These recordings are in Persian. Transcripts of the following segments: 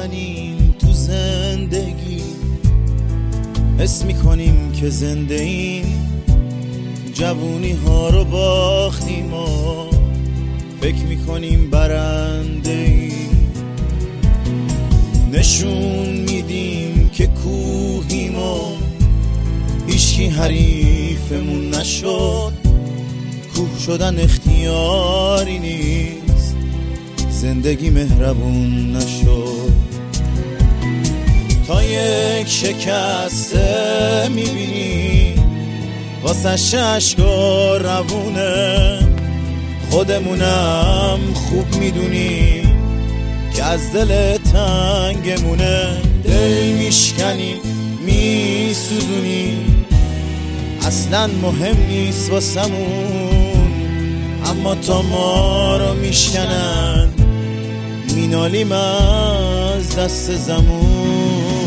میزنیم تو زندگی، حس میکنیم که زنده ایم، جوونی ها رو باختیم و فکر میکنیم برنده ایم. نشون میدیم که کوهیم و هیچکی حریفمون نشد. کوه شدن اختیاری نیست، زندگی مهربون نشد. تا یک شکسته میبینی واسه اشکا روونه، خودمونم خوب میدونیم که از دل تنگمونه. دل میشکنیم میسوزونیم، اصلا مهم نیست واسمون، اما تا ما رو میشکنن مینالیم از دست زمون.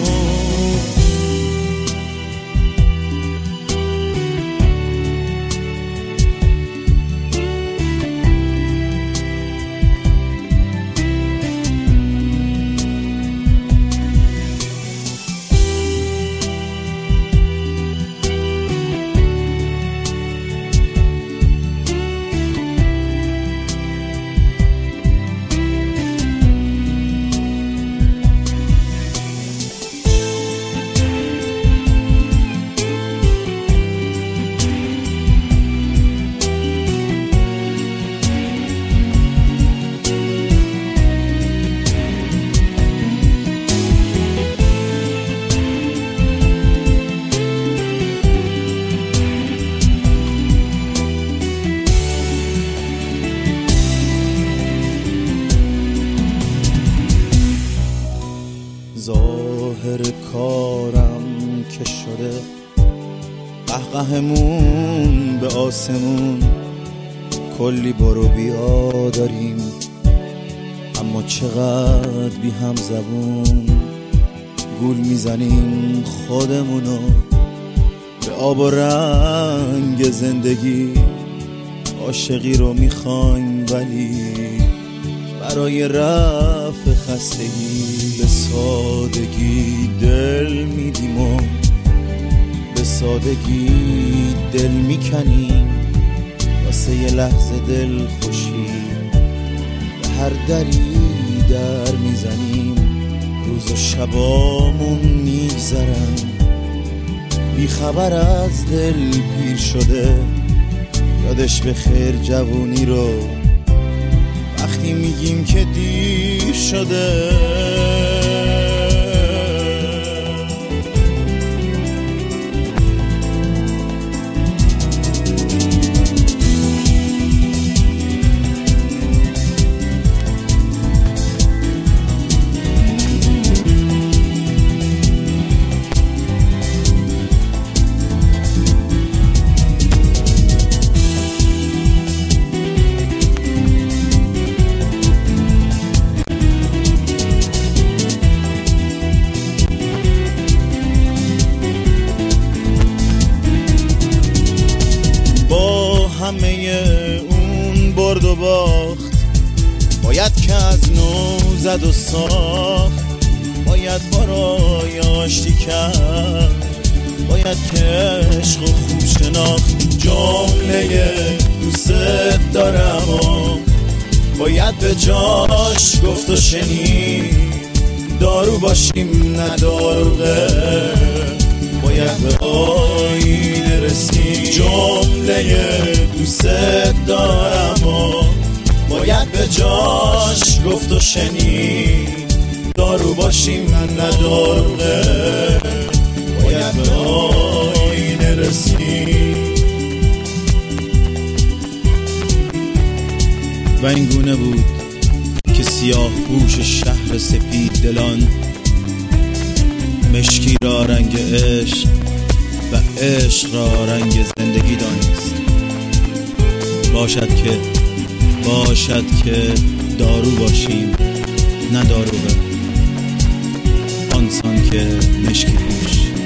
ظاهر کارم که شده قهقهمون به آسمون، کلی برو بیا داریم اما چقدر بی هم زبون. گول میزنیم خودمونو به آب و رنگ زندگی، عاشقی رو میخوایم ولی برای رفع خستگی به سادگی دل میدیم و به سادگی دل میکنیم، واسه یه لحظه دل خوشی به هر دری در میزنیم. روز و شبامون میگذرن بی خبر از دل پیر شده، یادش به خیر جوونی رو وقتی میگیم که دیر شده. همه اون برد و باخت باید که از نو زد و ساخت، باید برای آشتی کرد، باید که عشق و خوب شناخت. جمله دوست دارم و باید به جاش گفت و شنید، دارو باشیم نه داروغه، باید به آینه رسید. جمله دوست دارم و باید به جاش گفت و شنید، دارو باشیم نه داروغه، باید به آینه رسید. و این گونه بود که سیاه پوش شهر سپید دلان مشکی را رنگ عشق و عشق را رنگ زندگی دانست. باشد که دارو باشیم نه داروغه، آنسان که مشکی پوش